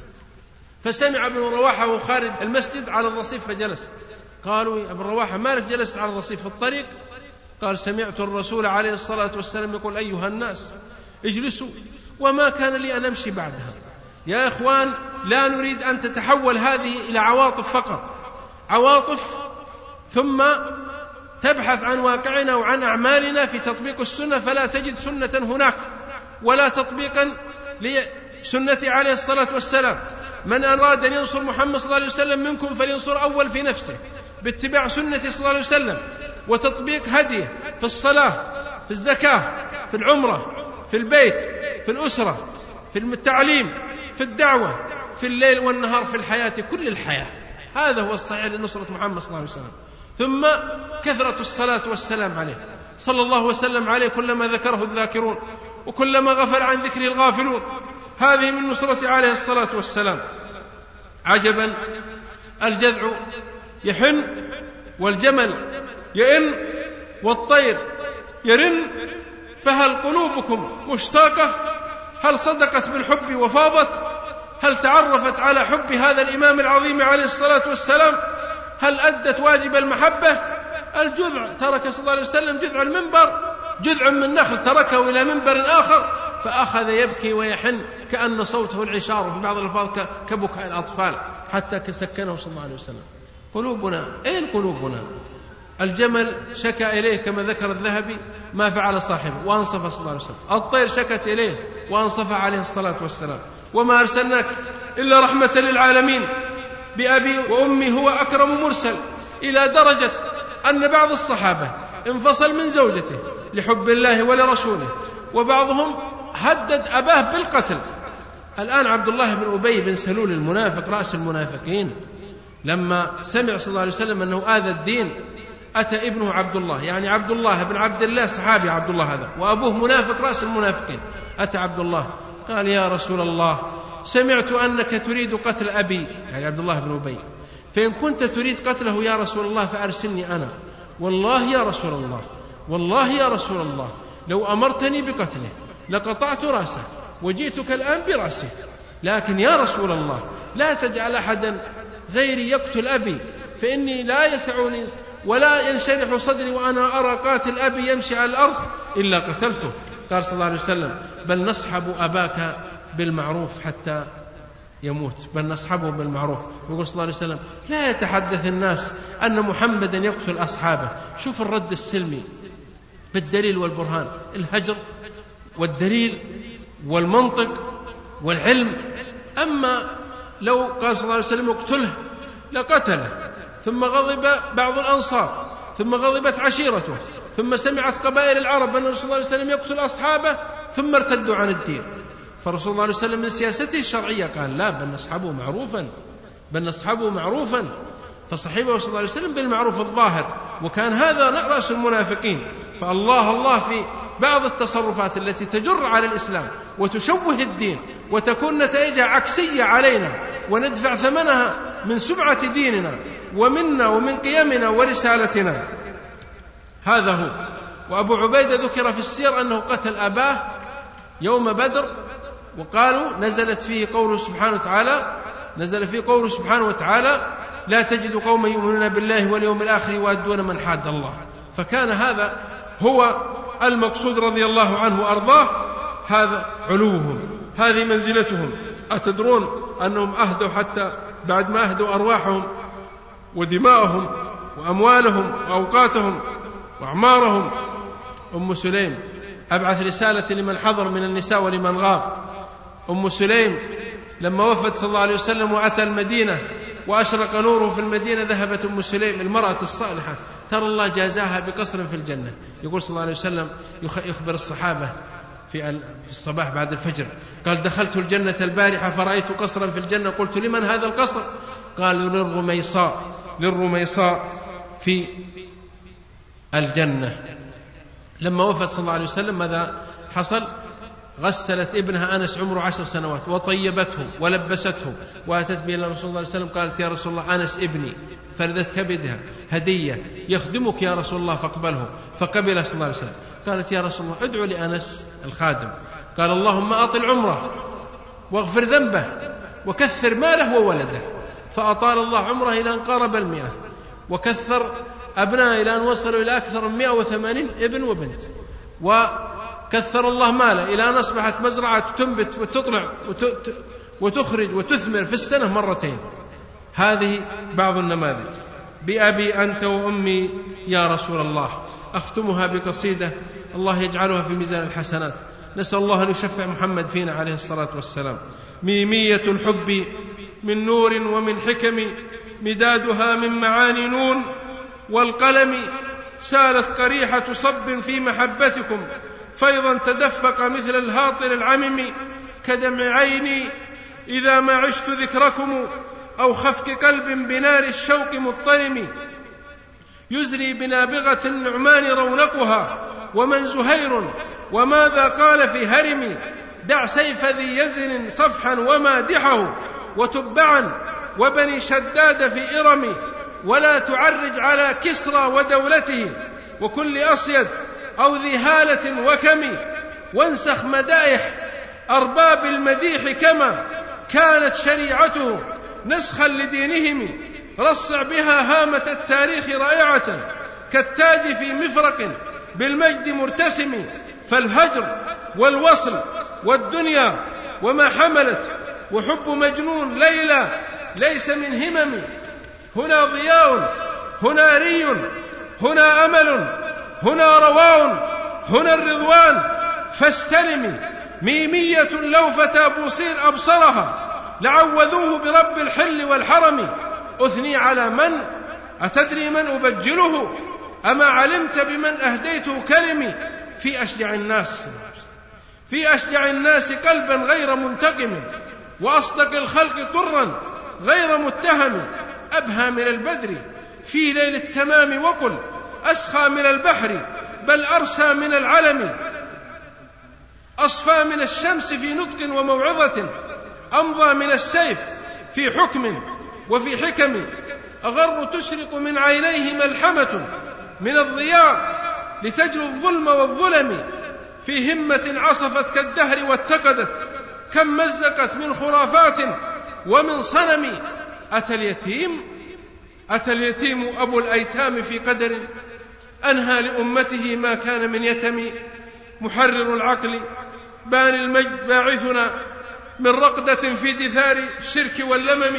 فسمع ابن رواحة وهو خارج المسجد على الرصيف فجلس. قالوا: يا ابن رواحة مالك جلست على الرصيف في الطريق؟ قال: سمعت الرسول عليه الصلاة والسلام يقول: أيها الناس اجلسوا، وما كان لي أن أمشي بعدها. يا إخوان، لا نريد أن تتحول هذه إلى عواطف فقط، عواطف ثم تبحث عن واقعنا وعن أعمالنا في تطبيق السنة، فلا تجد سنة هناك ولا تطبيقا لسنة عليه الصلاة والسلام. من أراد أن ينصر محمد صلى الله عليه وسلم منكم فلينصر أول في نفسه باتباع سنة صلى الله عليه وسلم وتطبيق هديه في الصلاة، في الزكاة، في العمرة، في البيت، في الأسرة، في التعليم، في الدعوة، في الليل والنهار، في الحياة، كل الحياة. هذا هو الصحيح لنصرة محمد صلى الله عليه وسلم. ثم كثرة الصلاة والسلام عليه صلى الله وسلم عليه كلما ذكره الذاكرون وكلما غفل عن ذكره الغافلون. هذه من نصرة عليه الصلاة والسلام. عجبا، الجذع يحن والجمل يئن والطير يرن، فهل قلوبكم مشتاقة؟ هل صدقت بالحب وفاضت؟ هل تعرفت على حب هذا الإمام العظيم عليه الصلاة والسلام؟ هل أدت واجب المحبة؟ الجذع ترك صلى الله عليه وسلم جذع المنبر، جذع من نخل تركه إلى منبر آخر، فأخذ يبكي ويحن كأن صوته العشار، في بعض الألفاظ كبكاء الأطفال، حتى سكنه صلى الله عليه وسلم. قلوبنا أين قلوبنا؟ الجمل شكى إليه كما ذكر الذهبي ما فعل صاحبه وأنصف صلى الله عليه وسلم. الطير شكت إليه وأنصف عليه الصلاة والسلام. وما أرسلناك إلا رحمة للعالمين، بأبي وأمي هو أكرم مرسل، إلى درجة أن بعض الصحابة انفصل من زوجته لحب الله ولرسوله، وبعضهم هدد أباه بالقتل. الآن عبد الله بن أبي بن سلول المنافق رأس المنافقين لما سمع صلى الله عليه وسلم أنه آذى الدين أتى ابنه عبد الله، يعني عبد الله بن عبد الله صحابي عبد الله هذا، وأبوه منافق رأس المنافقين. أتى عبد الله قال: يا رسول الله، سمعت أنك تريد قتل أبي، يعني عبد الله بن أبي، فإن كنت تريد قتله يا رسول الله فأرسلني أنا. والله يا رسول الله، والله يا رسول الله، لو أمرتني بقتله لقطعت رأسه وجئتك الآن برأسه، لكن يا رسول الله لا تجعل أحدا غيري يقتل أبي، فإني لا يسعني ولا ينشرح صدري وأنا أرى قاتل أبي يمشي على الأرض إلا قتلته. قال صلى الله عليه وسلم: بل نصحب أباك بالمعروف حتى يموت، بل نصحبه بالمعروف. ويقول صلى الله عليه وسلم: لا يتحدث الناس أن محمدا يقتل أصحابه. شوف الرد السلمي بالدليل والبرهان، الهجر والدليل والمنطق والعلم. أما لو قال صلى الله عليه وسلم اقتله لقتله، ثم غضب بعض الأنصار، ثم غضبت عشيرته، ثم سمعت قبائل العرب أن رسول الله صلى الله عليه وسلم يقتل أصحابه، ثم ارتدوا عن الدين. فرسول الله عليه وسلم من سياسته الشرعية قال: لا، بل نصحبه معروفا، بل نصحبه معروفا. فصحبه صلى الله عليه وسلم بالمعروف الظاهر، وكان هذا رأس المنافقين. فالله الله في بعض التصرفات التي تجر على الإسلام وتشوه الدين وتكون نتائجها عكسية علينا وندفع ثمنها من سمعة ديننا ومنا ومن قيمنا ورسالتنا. هذا هو. وأبو عبيدة ذكر في السير أنه قتل أباه يوم بدر، وقالوا نزلت فيه قوله سبحانه وتعالى نزل فيه قوله سبحانه وتعالى: لا تجد قوما يؤمنون بالله واليوم الآخر يوادون من حاد الله. فكان هذا هو المقصود رضي الله عنه وأرضاه. هذا علوهم، هذه منزلتهم. أتدرون أنهم أهدوا حتى بعد ما أهدوا أرواحهم ودماءهم وأموالهم وأوقاتهم وأعمارهم. أم سليم أبعث رسالة لمن حضر من النساء ولمن غاب. أم سليم لما وفد صلى الله عليه وسلم وأتى المدينة وأشرق نوره في المدينة، ذهبت أم سليم المرأة الصالحة ترى الله جازاها بقصر في الجنة. يقول صلى الله عليه وسلم يخبر الصحابة في الصباح بعد الفجر، قال: دخلت الجنة البارحة فرأيت قصرا في الجنة، قلت: لمن هذا القصر؟ قال: للرميصاء للرميصاء في الجنة. لما وفد صلى الله عليه وسلم ماذا حصل؟ غسلت ابنها أنس عمره عشر سنوات وطيبته ولبسته وأتت به إلى رسول الله صلى الله عليه وسلم، قالت: يا رسول الله أنس ابني، فردت كبدها هدية يخدمك يا رسول الله فاقبله، فقبل صلى الله عليه وسلم. قالت: يا رسول الله ادعو لأنس الخادم. قال: اللهم أطل عمره واغفر ذنبه وكثر ماله وولده. فأطال الله عمره إلى أن قارب المئة، وكثر أبناء إلى أن وصلوا إلى أكثر من مئة وثمانين ابن وبنت، وكثر الله ماله إلى أن أصبحت مزرعة تنبت وتطلع وتخرج وتثمر في السنة مرتين. هذه بعض النماذج. بأبي أنت وأمي يا رسول الله. أختمها بقصيدة الله يجعلها في ميزان الحسنات. نسأل الله أن يشفع محمد فينا عليه الصلاة والسلام. ميمية الحب من نور ومن حكم، مدادها من معاني نون والقلم، سالت قريحة صب في محبتكم فيضا تدفق مثل الهاطل العمم، كدمع عيني إذا ما عشت ذكركم، أو خفق قلب بنار الشوق مضطرم، يزري بنابغة النعمان رونقها، ومن زهير وماذا قال في هرم، دع سيف ذي يزن صفحا ومادحه، وتبعا وبني شداد في إرم، ولا تعرج على كسرى ودولته وكل أصيد أو ذي هالة وكم، وانسخ مدائح أرباب المديح كما كانت شريعته نسخا لدينهم، رصع بها هامة التاريخ رائعة كالتاج في مفرق بالمجد مرتسم، فالهجر والوصل والدنيا وما حملت وحب مجنون ليلى ليس من همم، هنا ضياء هنا ري هنا أمل هنا رواء هنا الرضوان، فاستلمي. ميمية لو فتى بوصير أبصرها لعوذوه برب الحل والحرم، أثني على من أتدري من أبجله، أما علمت بمن أهديته كرمي، في أشجع الناس في أشجع الناس قلبا غير منتقم، وأصدق الخلق طرا غير متهم، أبهى من البدر في ليل التمام، وقل أسخى من البحر بل أرسى من العلم، أصفى من الشمس في نطق وموعظة، أمضى من السيف في حكم وفي حكم، أغر تشرق من عينيه ملحمة من الضياء لتجلو الظلم والظلم، في همة عصفت كالدهر واتقدت، كم مزقت من خرافات ومن صنم، أتى اليتيم أتى اليتيم أبو الأيتام في قدر، أنهى لأمته ما كان من يتم، محرر العقل بان المجد باعثنا من رقدة في دثار الشرك واللمم،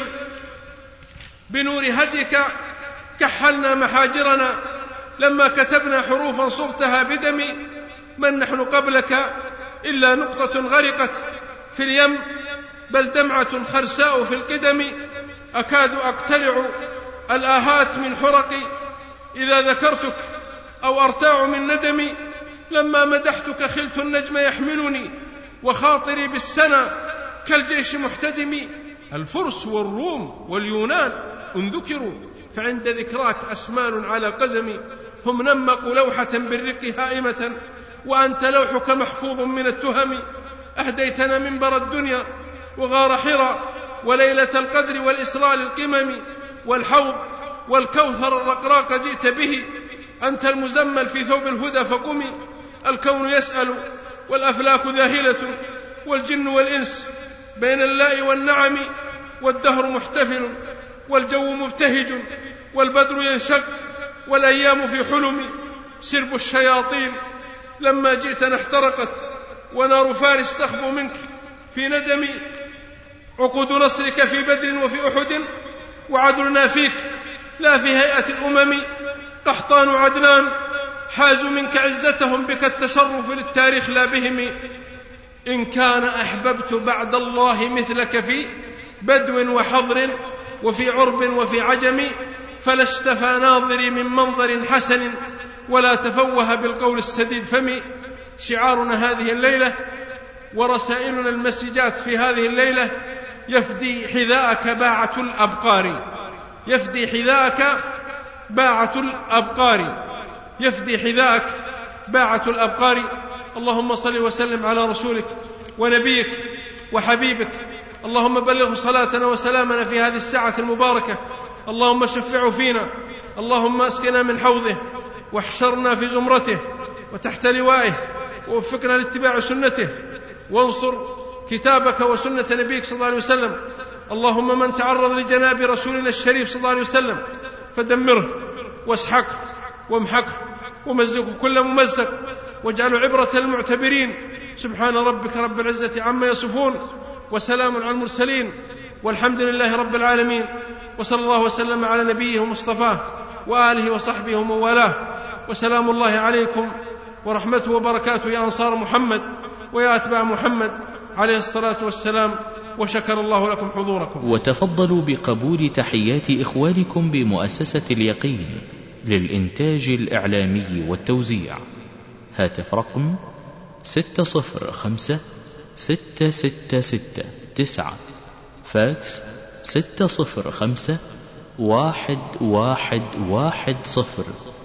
بنور هديك كحلنا محاجرنا لما كتبنا حروفا صغتها بدم، من نحن قبلك إلا نقطة غرقت في اليم، بل دمعة خرساء في القدم، أكاد أقتلع الآهات من حرقي إذا ذكرتك، أو أرتاع من ندمي لما مدحتك، خلت النجم يحملني وخاطري بالسنة كالجيش محتدم، الفرس والروم واليونان إن ذكروا فعند ذكراك أسمان على قزم، هم نمقوا لوحة بالرق هائمة وأنت لوحك محفوظ من التهم، أهديتنا منبر الدنيا وغار حرى وليلة القدر والإسراء للقمم، والحوض والكوثر الرقراق جئت به، أنت المزمل في ثوب الهدى فقمي، الكون يسأل والأفلاك ذاهلة والجن والإنس بين اللاء والنعم، والدهر محتفل والجو مبتهج والبدر ينشق والأيام في حلم، سرب الشياطين لما جئتنا احترقت ونار فارس تخبو منك في ندم، عقود نصرك في بدر وفي أحد، وعدلنا فيك لا في هيئة الأمم، قحطان عدنان حازوا منك عزتهم بك التشرف للتاريخ لا بهم. إن كان أحببت بعد الله مثلك في بدو وحضر وفي عرب وفي عجم، فلا اشتفى ناظري من منظر حسن ولا تفوه بالقول السديد فمي. شعارنا هذه الليلة ورسائلنا المسجات في هذه الليلة: يفدي حذاءك باعة الأبقار، يفدي حذاءك باعة الأبقار، يفدي حذاءك باعة الأبقار. اللهم صل وسلم على رسولك ونبيك وحبيبك. اللهم بلغ صلاتنا وسلامنا في هذه الساعة المباركة. اللهم شفعه فينا، اللهم اسقنا من حوضه، واحشرنا في زمرته وتحت لوائه، ووفقنا لاتباع سنته، وانصر كتابك وسنة نبيك صلى الله عليه وسلم. اللهم من تعرض لجناب رسولنا الشريف صلى الله عليه وسلم فدمره واسحقه وامحقه ومزقه كل ممزق، واجعله عبرة للمعتبرين. سبحان ربك رب العزة عما يصفون، وسلام على المرسلين، والحمد لله رب العالمين. وصلى الله وسلم على نبيه ومصطفاه وآله وصحبه ومن والاه. وسلام الله عليكم ورحمته وبركاته يا أنصار محمد ويا أتباع محمد عليه الصلاة والسلام. وشكر الله لكم حضوركم. وتفضلوا بقبول تحيات إخوانكم بمؤسسة اليقين للإنتاج الإعلامي والتوزيع. هاتف رقم ستة صفر خمسة ستة ستة ستة تسعة، فاكس ستة صفر خمسة واحد واحد واحد صفر